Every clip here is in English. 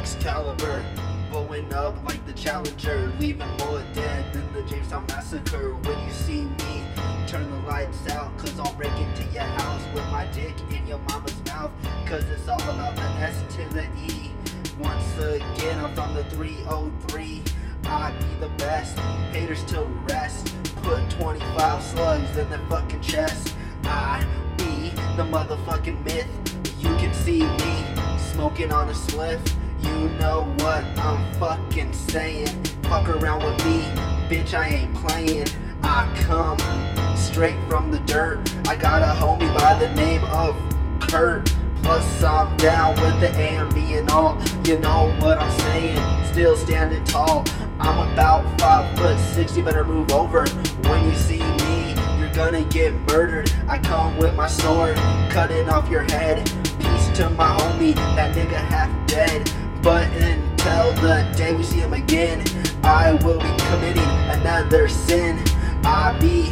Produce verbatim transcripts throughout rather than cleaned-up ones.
Excalibur, blowing up like the Challenger, leaving more dead than the Jamestown Massacre. When you see me, turn the lights out, cause I'll break into your house with my dick in your mama's mouth. Cause it's all about the S to the E. Once again, I'm from the three oh three. I be the best, haters to rest. Put twenty-five slugs in their fucking chest. I be the motherfucking myth. You can see me smoking on a spliff. You know what I'm fucking saying. Fuck around with me, bitch, I ain't playing. I come straight from the dirt. I got a homie by the name of Kurt. Plus I'm down with the A M B and all. You know what I'm saying, still standing tall. I'm about five foot six, you better move over. When you see me, you're gonna get murdered. I come with my sword, cutting off your head. Peace to my homie, that nigga half dead. But until the day we see him again, I will be committing another sin. I be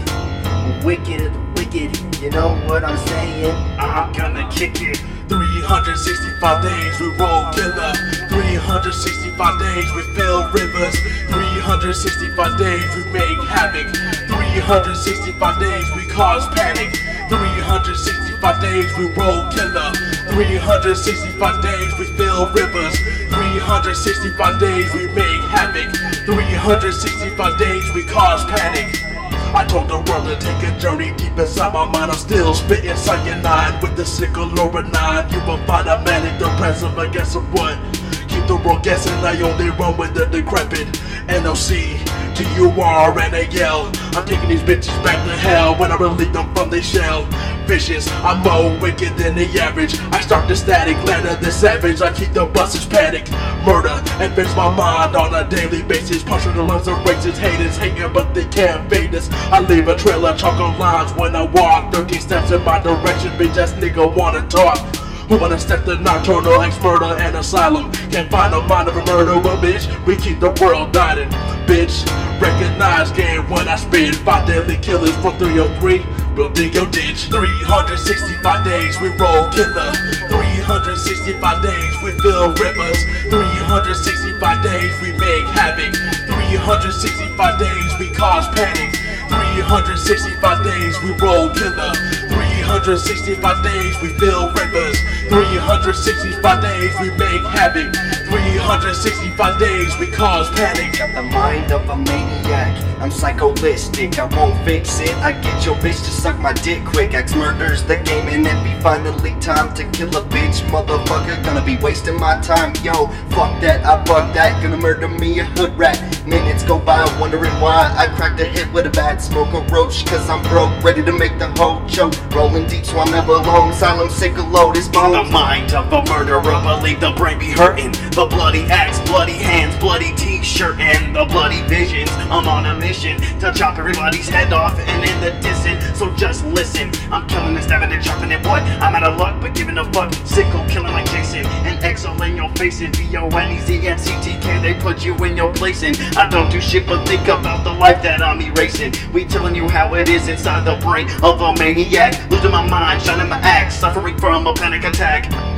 wicked, wicked, you know what I'm saying? I'm gonna kick it. three hundred sixty-five days we roll killer. three hundred sixty-five days we fill rivers. three hundred sixty-five days we make havoc. three hundred sixty-five days we cause panic. three hundred sixty-five days we roll killer. three hundred sixty-five days we fill rivers. three hundred sixty-five days we make havoc. three hundred sixty-five days we cause panic. I told the world to take a journey deep inside my mind. I'm still spitting cyanide with the sickle or a nine. You will find a manic depressive, I guess of what? Keep the world guessing, I only run with the decrepit. N O C, T U R N A L. I'm taking these bitches back to hell when I release them from their shell. Vicious, I'm more wicked than the average. I start the static, land of the savage. I keep the busters panic. Murder and fix my mind on a daily basis. Puncture the lungs of racist haters, hating but they can't fade us. I leave a trail of chalk on lines when I walk. thirteen steps in my direction, bitch ass nigga wanna talk. Who wanna step the nocturnal ex-murder and asylum? Can't find a mind of a murderer, bitch. We keep the world dying, bitch. Recognize game when I spit. Five deadly killers for three oh three. We'll dig your ditch. three hundred sixty-five days we roll killer. three hundred sixty-five days we fill rivers. three hundred sixty-five days we make havoc. three hundred sixty-five days we cause panic. three hundred sixty-five days we roll killer. three hundred sixty-five days we fill rivers. three hundred sixty-five days we make havoc. three hundred sixty-five days we cause panic. Got the mind of a maniac, I'm psycholistic, I won't fix it. I get your bitch to suck my dick quick. X murders the game and it be finally time to kill a bitch. Motherfucker, gonna be wasting my time. Yo, fuck that, I fuck that. Gonna murder me a hood rat. Minutes go by wondering why I cracked a hit with a bad smoke a roach. Cause I'm broke, ready to make the whole choke. Rolling deep so I'm never alone. Silent, sick of load is bones. In the mind of a murderer, believe the brain be hurting. The bloody axe, bloody hands, bloody t-shirt, and the bloody visions. I'm on a mission to chop everybody's head off and in the distant. So just listen, I'm killing and stabbing and chopping it. What? I'm out of luck, but giving a fuck. Sickle killing like Jason, and X L in your face. And V O N E Z and C T K, they put you in your place. And I don't do shit but think about the life that I'm erasing. We telling you how it is inside the brain of a maniac. Losing my mind, shining my axe, suffering from a panic attack.